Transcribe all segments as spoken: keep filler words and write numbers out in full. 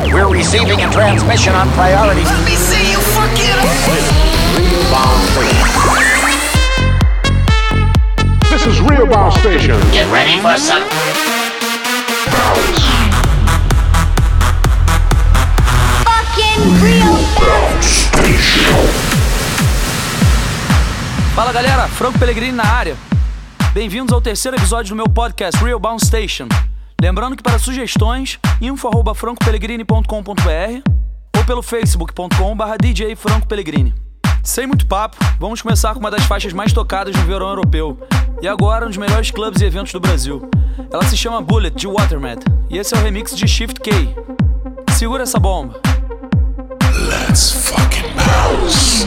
We're receiving a transmission on priority. Let me see you fuck it up. This is Real Bomb Station. Get ready for some fucking Real Bomb Station. Fala galera, Franco Pellegrini na área. Bem-vindos ao terceiro episódio do meu podcast Real Bomb Station. Lembrando que para sugestões, info arroba franco pellegrini ponto com ponto b r ou pelo facebook ponto com barra d j franco pellegrini. Sem muito papo, vamos começar com uma das faixas mais tocadas no verão europeu e agora um dos melhores clubes e eventos do Brasil. Ela se chama Bullet, de Watermed, e esse é o remix de Shift K. Segura essa bomba. Let's fucking bounce.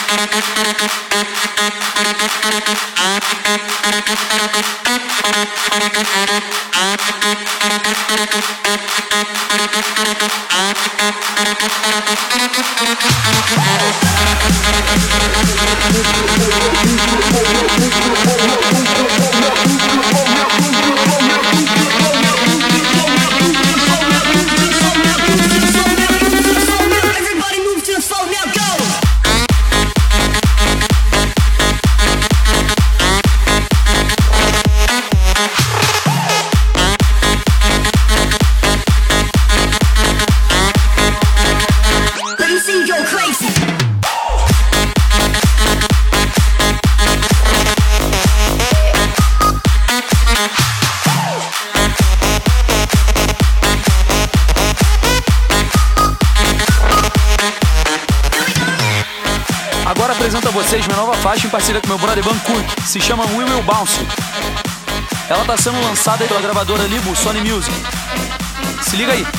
Agora apresento a vocês minha nova faixa em parceria com meu brother Van Cook, se chama We Will Bounce. Ela está sendo lançada pela gravadora Libo Sony Music. Se liga aí.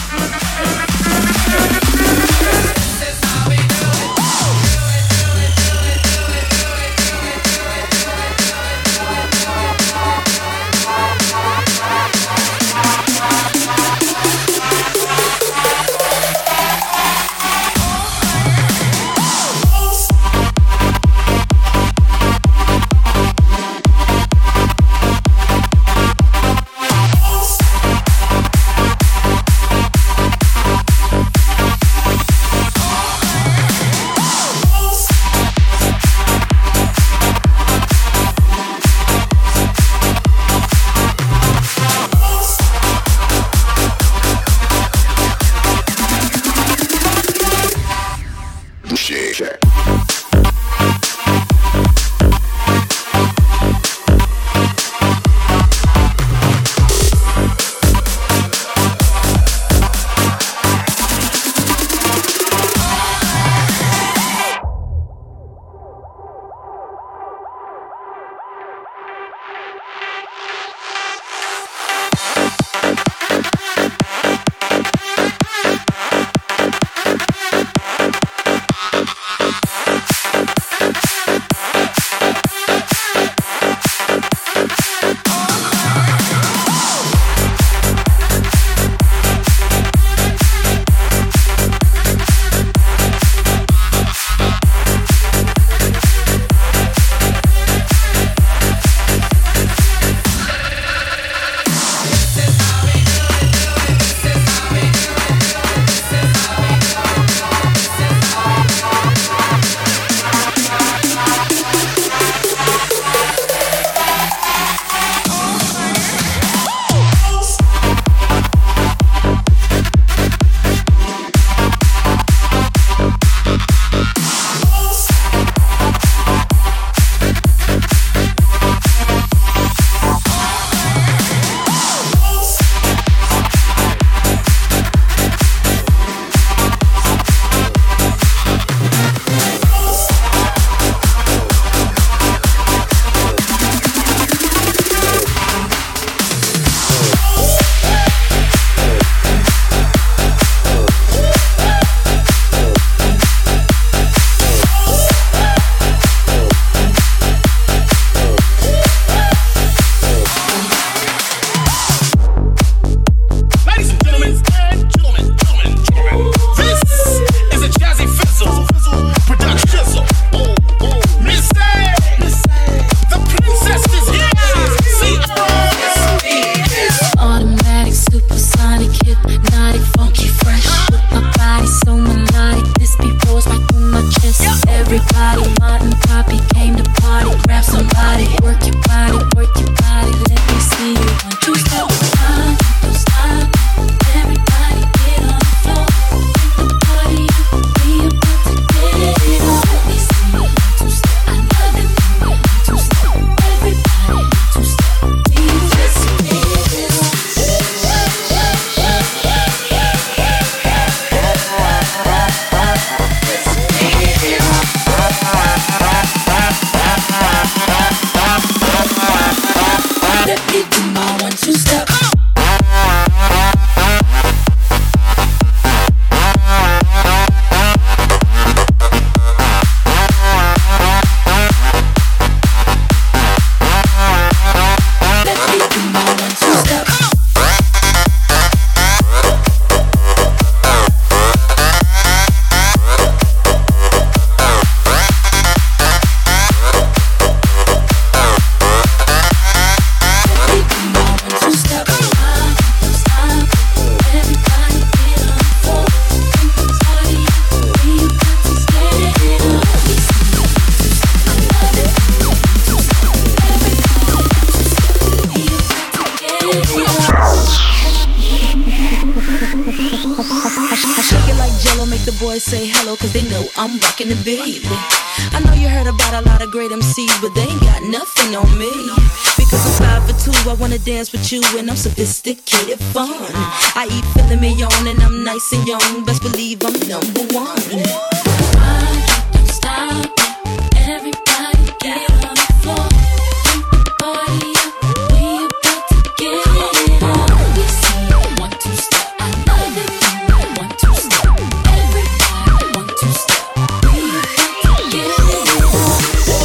Bye. know I'm rocking the baby. I know you heard about a lot of great M Cs, but they ain't got nothing on me. Because I'm five for two, I wanna dance with you, and I'm sophisticated fun. I eat filet mignon, and I'm nice and young. Best believe I'm number one. Don't stop, everybody get on the floor. Keep the party up, we about to get it on. We see one, two step, I love it. One, two step, everybody, one, two step, we about to get it on.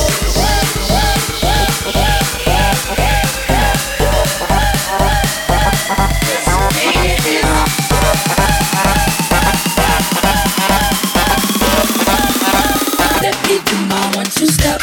Let me do my one, two step.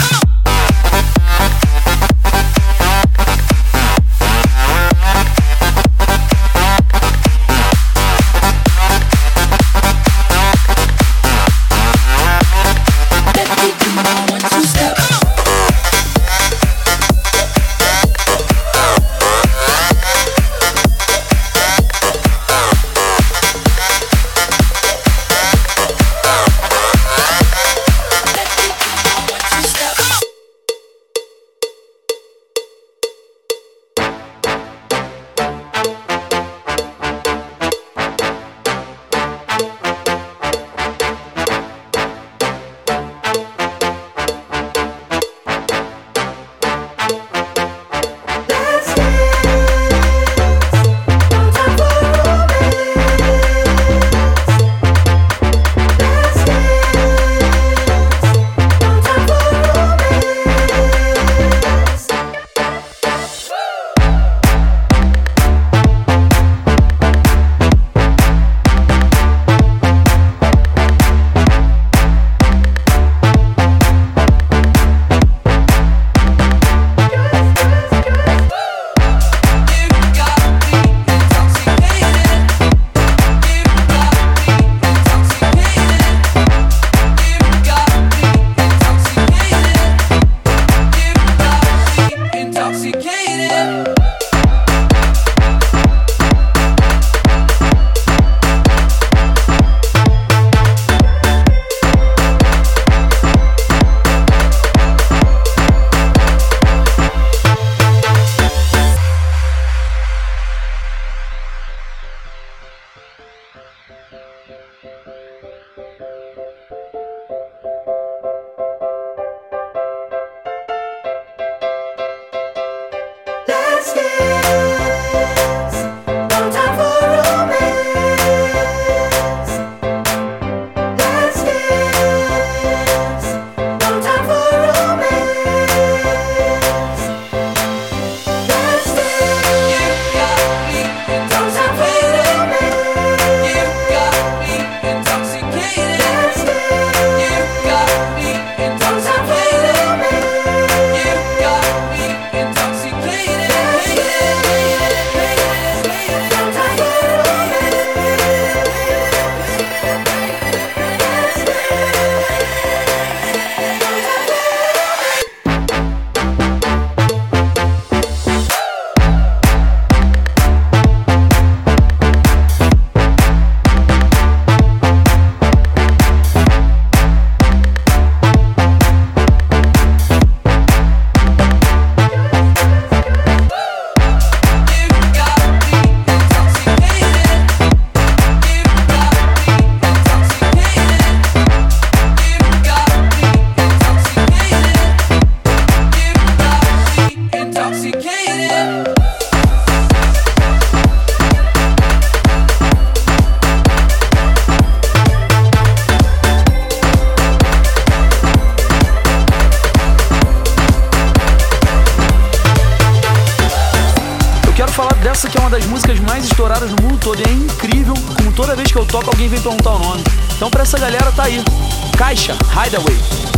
Essa que é uma das músicas mais estouradas no mundo todo e é incrível como toda vez que eu toco alguém vem perguntar o nome. Então pra essa galera tá aí, Caixa, Hideaway.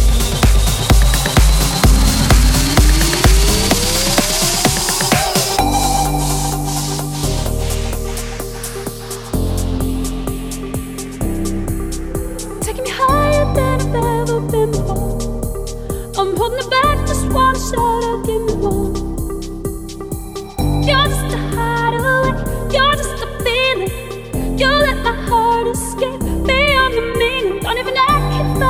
Taking me higher than I've ever been before. I'm holding it back, just wanna shout out, give me more. You're just a hideaway, you're just a feeling. You let my heart escape beyond the meaning. Don't even act if I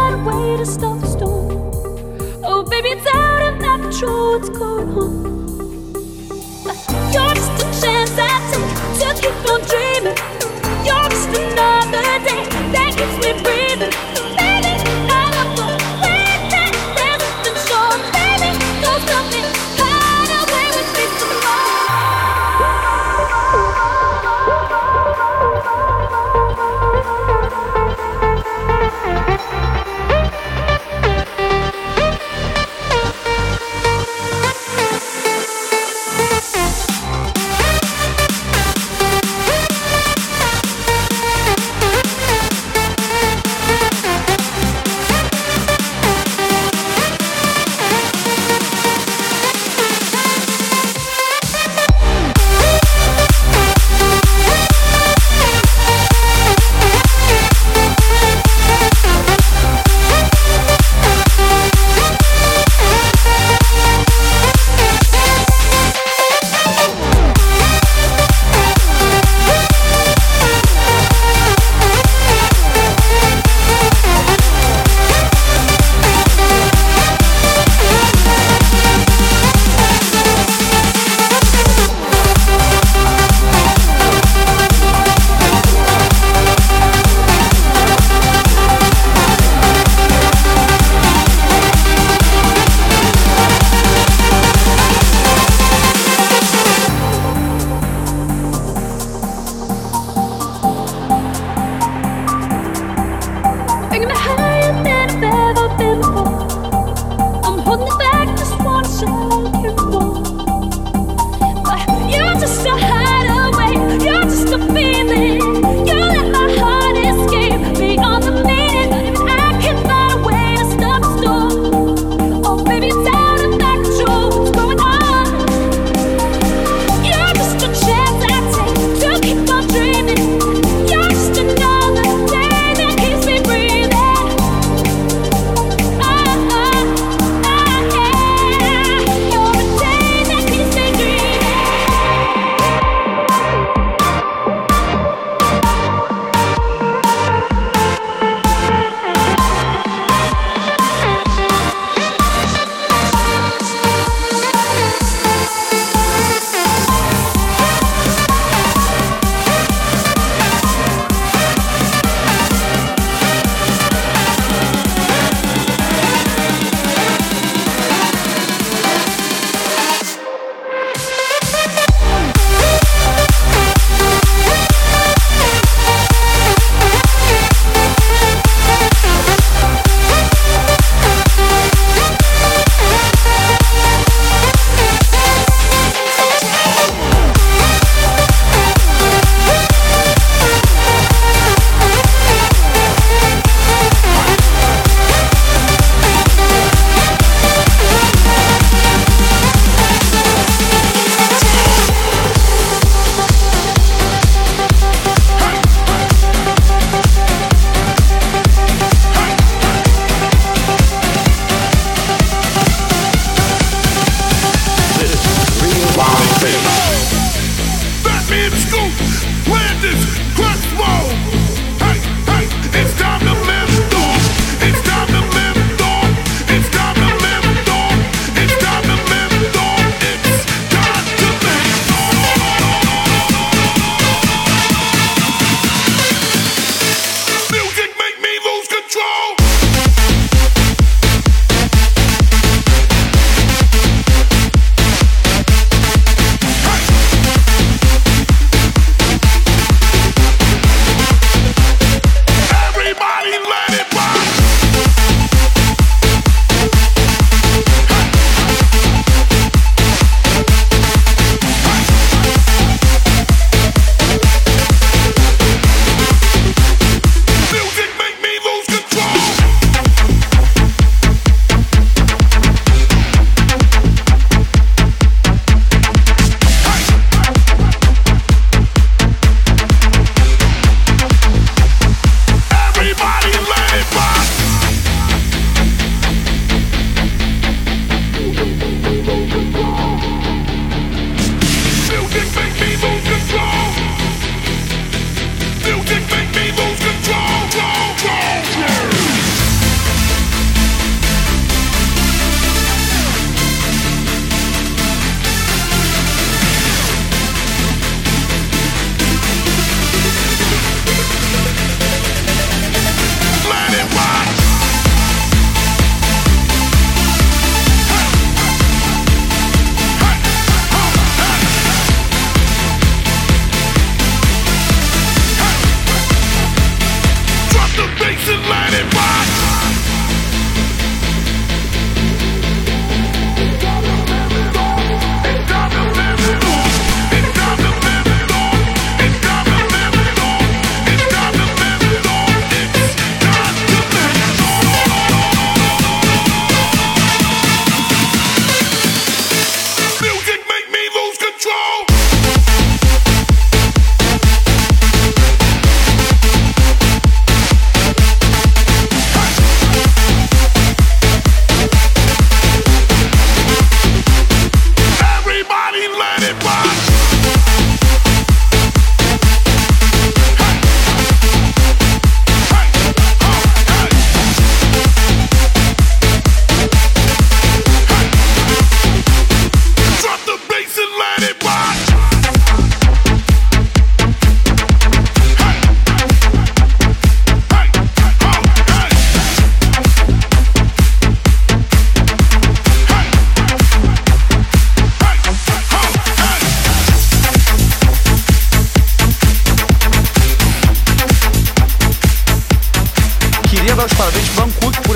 what's going on. You're just a chance I take to keep on dreaming. You're just another day that keeps me breathing. Baby, I love the way that there's nothing short. Baby, don't stop me, hide away with me some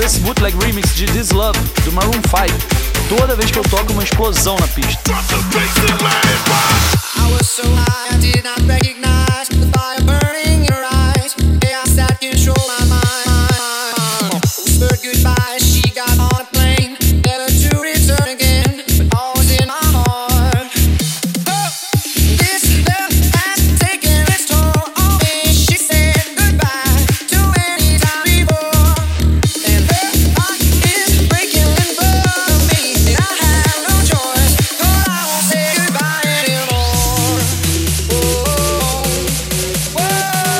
esse bootleg remix de This Love, do Maroon five. Toda vez que eu toco, uma explosão na pista. I was so high, I did not recognize the fire burning in your eyes. Yeah, I sat control my mind. Whispered goodbye, she got on a plane, never to return again. But all was in my heart. Oh, this love has taken its toll on me. She said goodbye to any time before, and her heart is breaking in front of me. And I have no choice, 'cause I won't say goodbye anymore. Oh, whoa, whoa.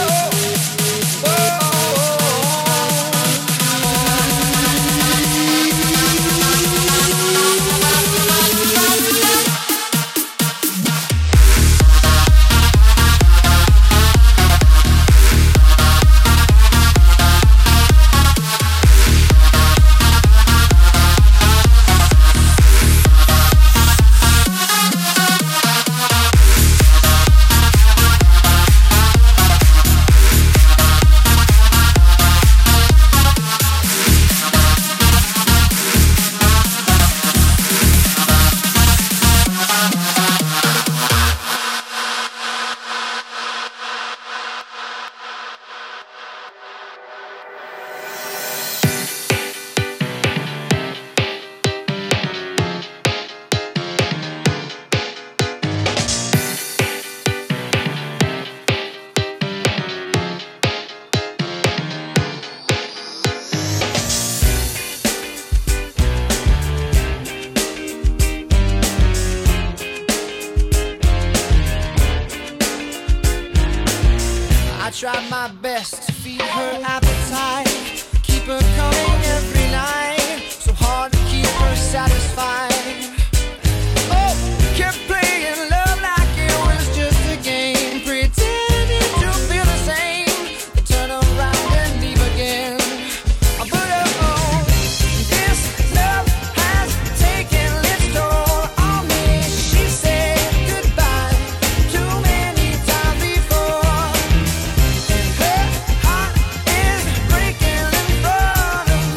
I tried my best to feed her appetite, keep her coming every night. So hard to keep her satisfied. Oh, kept playing love like it was just a game, pretending to feel the same. Turn around and leave again. I put her on. This love has taken its toll on me. She said goodbye too many times before. Her heart is breaking in front of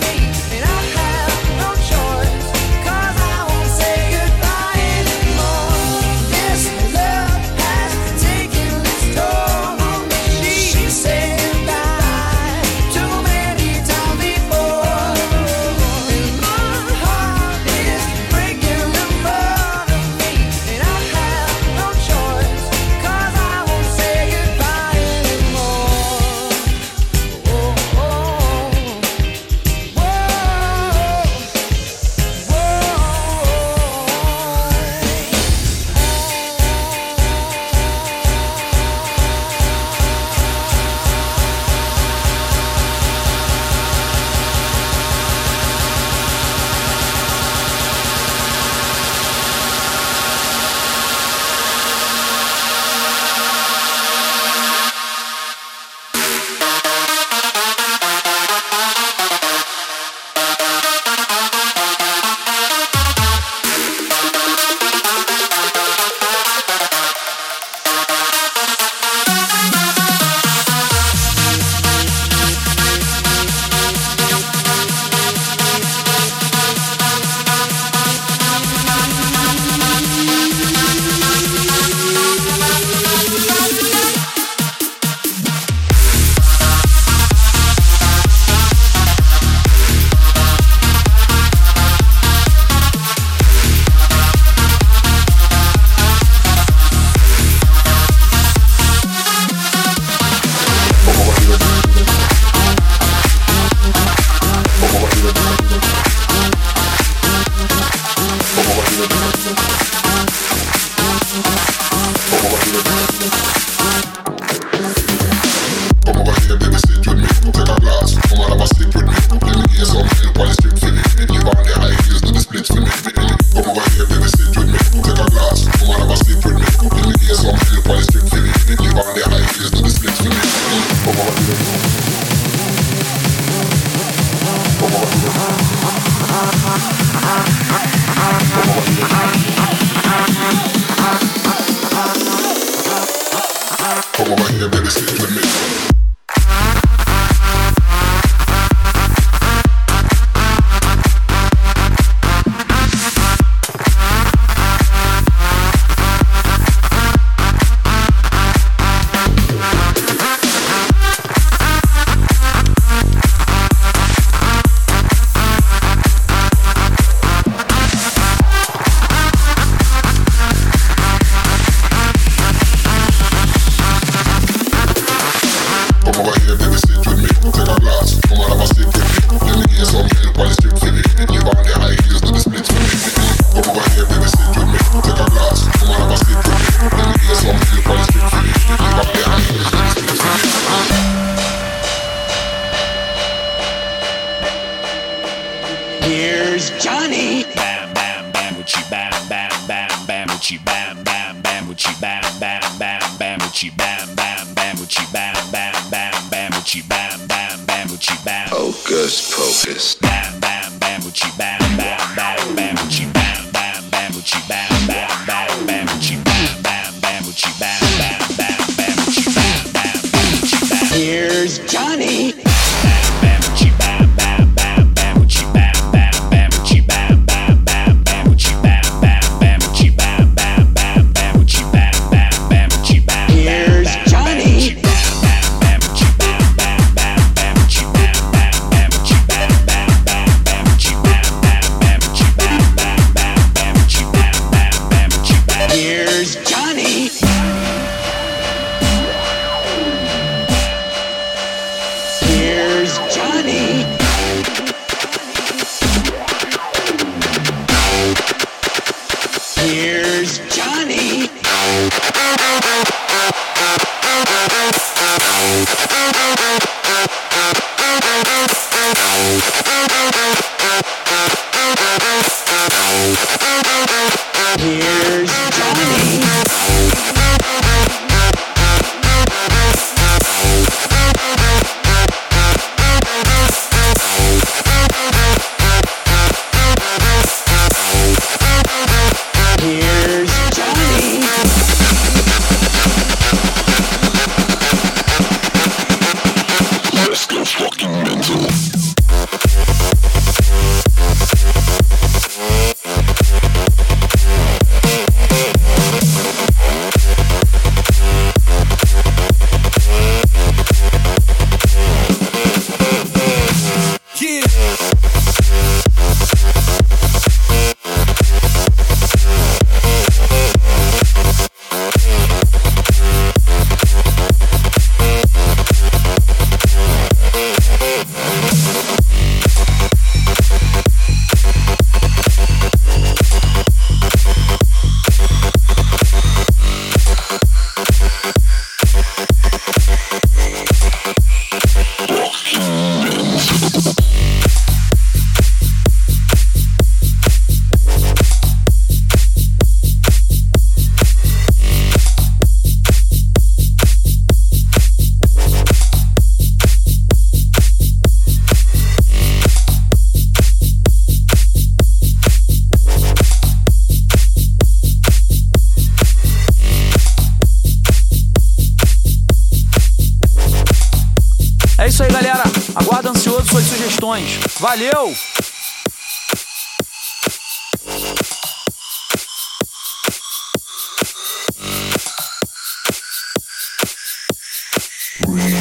Johnny. Bam bam bam Gucci bam bam bam bam Gucci bam bam bam Gucci bam bam bam bam Gucci bam bam bam Gucci bam bam bam bam Gucci bam bam bam Gucci bam. Hocus pocus. Bam bam bam Gucci bam bam bam bam Gucci bam bam bam Gucci bam bam bam bam Gucci bam bam bam Gucci bam bam bam bam Gucci bam bam bam Gucci bam. Here's Johnny. Here's Johnny. Here's Johnny. Here's Johnny. Let's go fucking mental. É isso aí, galera. Aguardo ansioso suas sugestões. Valeu! Real